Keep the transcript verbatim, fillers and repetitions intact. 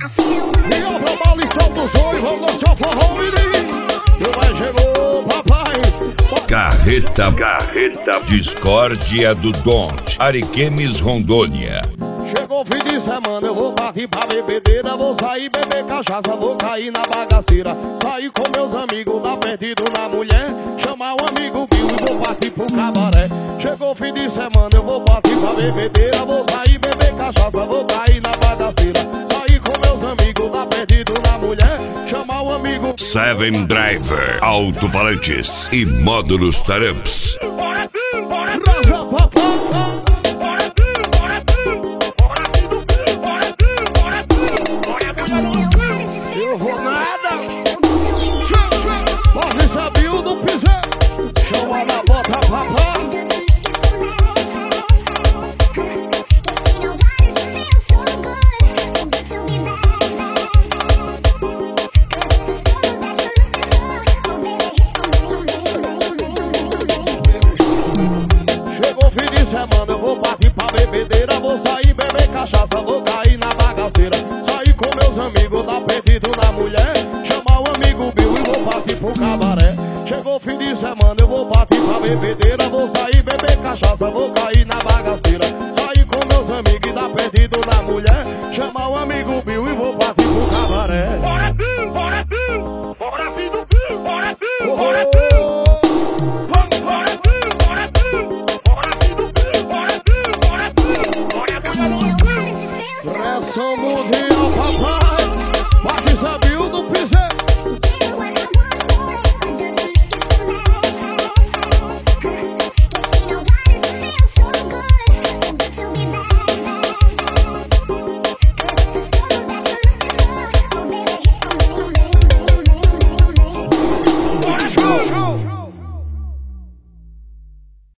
E ó pra balição do sonho, vamos dançar forró, menino. E vai chegou, papai. Carreta, Carreta, Discórdia do Don't, Ariquemes, Rondônia. Chegou o fim de semana, eu vou partir pra bebedeira. Vou sair beber cachaça, vou cair na bagaceira. Sair com meus amigos, dar perdido na mulher. Chamar um amigo Bill e vou partir pro cabaré. Chegou o fim de semana, eu vou partir pra bebedeira. Vou sair beber cachaça, vou cair na bagaceira. Sair com meus amigos, dar perdido na mulher. Chamar um amigo Seven Driver, alto-falantes e módulos taramps. Bora, bora, bora, papai. Eu vou nada. Pode saber o do pisar. Chama na bota, papá. Chegou o fim de semana, eu vou partir pra bebedeira. Vou sair beber cachaça, vou cair na bagaceira. Sair com meus amigos, dar perdido na mulher. Chamar um amigo Bill e vou partir pro cabaré. Chegou o fim de semana, eu vou partir pra bebedeira. Vou sair beber cachaça, vou cair na bagaceira. Sair com meus amigos e dar perdido na mulher. Chamar um amigo Bill e vou partir pro cabaré. Bora Bill, bora Bill, bora filho do Bill, bora Bill, bora Bill. Pressão mundial, papai.